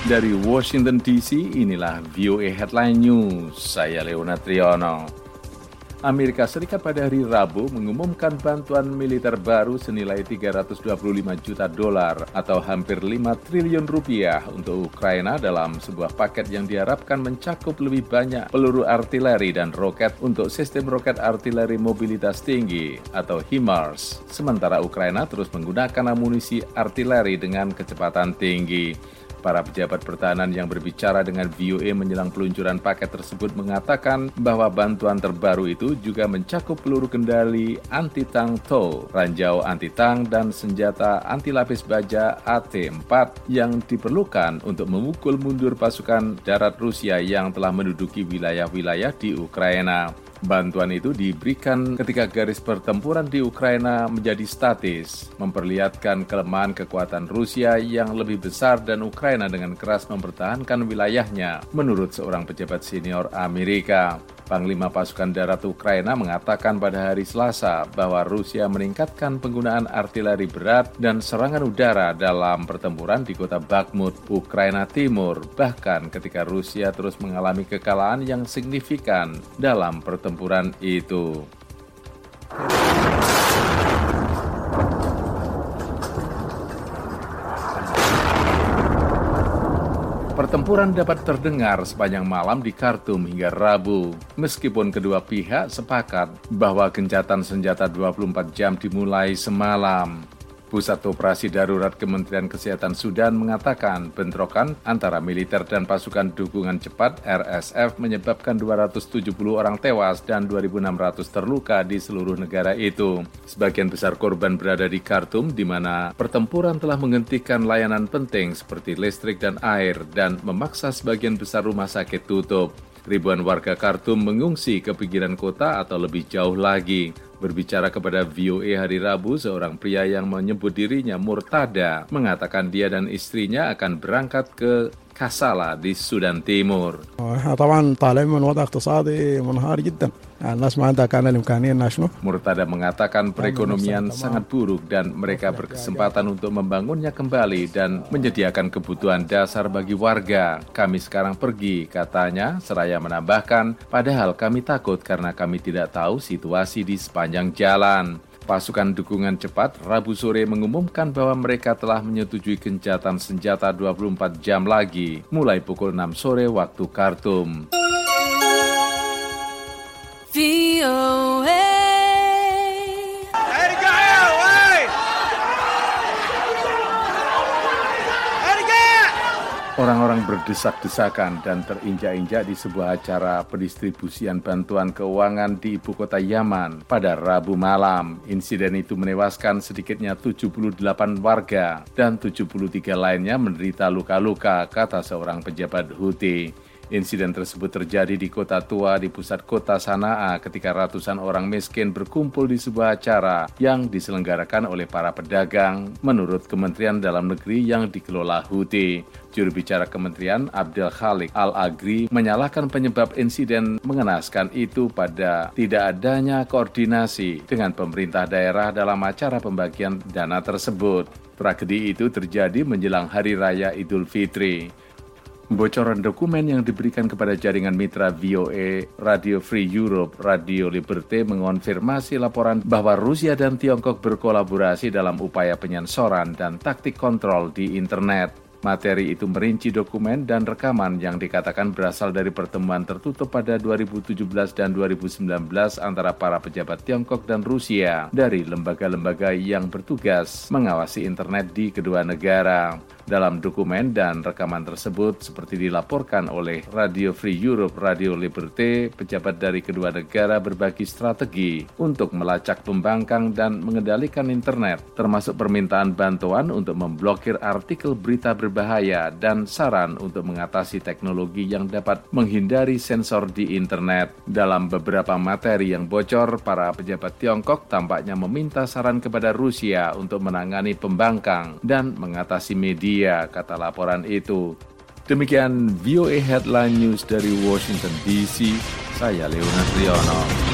Dari Washington DC, inilah VOA Headline News. Saya Leonard Triono. Amerika Serikat pada hari Rabu mengumumkan bantuan militer baru senilai $325 juta atau hampir 5 triliun rupiah untuk Ukraina dalam sebuah paket yang diharapkan mencakup lebih banyak peluru artileri dan roket untuk sistem roket artileri mobilitas tinggi atau HIMARS. Sementara Ukraina terus menggunakan amunisi artileri dengan kecepatan tinggi. Para pejabat pertahanan yang berbicara dengan VOA menjelang peluncuran paket tersebut mengatakan bahwa bantuan terbaru itu juga mencakup peluru kendali anti-tank TOW, ranjau anti-tank, dan senjata anti-lapis baja AT-4 yang diperlukan untuk memukul mundur pasukan darat Rusia yang telah menduduki wilayah-wilayah di Ukraina. Bantuan itu diberikan ketika garis pertempuran di Ukraina menjadi statis, memperlihatkan kelemahan kekuatan Rusia yang lebih besar dan Ukraina dengan keras mempertahankan wilayahnya, menurut seorang pejabat senior Amerika. Panglima Pasukan Darat Ukraina mengatakan pada hari Selasa bahwa Rusia meningkatkan penggunaan artileri berat dan serangan udara dalam pertempuran di kota Bakhmut, Ukraina Timur, bahkan ketika Rusia terus mengalami kekalahan yang signifikan dalam pertempuran itu. Pertempuran dapat terdengar sepanjang malam di Khartoum hingga Rabu, meskipun kedua pihak sepakat bahwa gencatan senjata 24 jam dimulai semalam. Pusat Operasi Darurat Kementerian Kesehatan Sudan mengatakan bentrokan antara militer dan pasukan dukungan cepat RSF menyebabkan 270 orang tewas dan 2.600 terluka di seluruh negara itu. Sebagian besar korban berada di Khartoum, di mana pertempuran telah menghentikan layanan penting seperti listrik dan air dan memaksa sebagian besar rumah sakit tutup. Ribuan warga Khartoum mengungsi ke pinggiran kota atau lebih jauh lagi. Berbicara kepada VOA hari Rabu, seorang pria yang menyebut dirinya Murtada mengatakan dia dan istrinya akan berangkat ke Kassala di Sudan Timur. Murtada mengatakan perekonomian sangat buruk dan mereka berkesempatan untuk membangunnya kembali dan menyediakan kebutuhan dasar bagi warga. Kami sekarang pergi, katanya, seraya menambahkan, padahal kami takut karena kami tidak tahu situasi di sepanjang jalan. Pasukan dukungan cepat Rabu sore mengumumkan bahwa mereka telah menyetujui gencatan senjata 24 jam lagi, mulai pukul 6 sore waktu Khartoum. Orang-orang berdesak-desakan dan terinjak-injak di sebuah acara pendistribusian bantuan keuangan di ibu kota Yaman pada Rabu malam. Insiden itu menewaskan sedikitnya 78 warga dan 73 lainnya menderita luka-luka, kata seorang pejabat Houthi. Insiden tersebut terjadi di kota tua di pusat kota Sanaa ketika ratusan orang miskin berkumpul di sebuah acara yang diselenggarakan oleh para pedagang, menurut Kementerian Dalam Negeri yang dikelola Houthi. Juru bicara Kementerian Abdel Khalik Al-Agri menyalahkan penyebab insiden mengenaskan itu pada tidak adanya koordinasi dengan pemerintah daerah dalam acara pembagian dana tersebut. Tragedi itu terjadi menjelang Hari Raya Idul Fitri. Bocoran dokumen yang diberikan kepada jaringan mitra VOA, Radio Free Europe, Radio Liberté mengonfirmasi laporan bahwa Rusia dan Tiongkok berkolaborasi dalam upaya penyensoran dan taktik kontrol di internet. Materi itu merinci dokumen dan rekaman yang dikatakan berasal dari pertemuan tertutup pada 2017 dan 2019 antara para pejabat Tiongkok dan Rusia dari lembaga-lembaga yang bertugas mengawasi internet di kedua negara. Dalam dokumen dan rekaman tersebut, seperti dilaporkan oleh Radio Free Europe, Radio Liberté, pejabat dari kedua negara berbagi strategi untuk melacak, pembangkang, dan mengendalikan internet, termasuk permintaan bantuan untuk memblokir artikel berita berbahaya dan saran untuk mengatasi teknologi yang dapat menghindari sensor di internet. Dalam beberapa materi yang bocor, para pejabat Tiongkok tampaknya meminta saran kepada Rusia untuk menangani pembangkang dan mengatasi media, kata laporan itu. Demikian VOA Headline News dari Washington DC, saya Leonard Triono.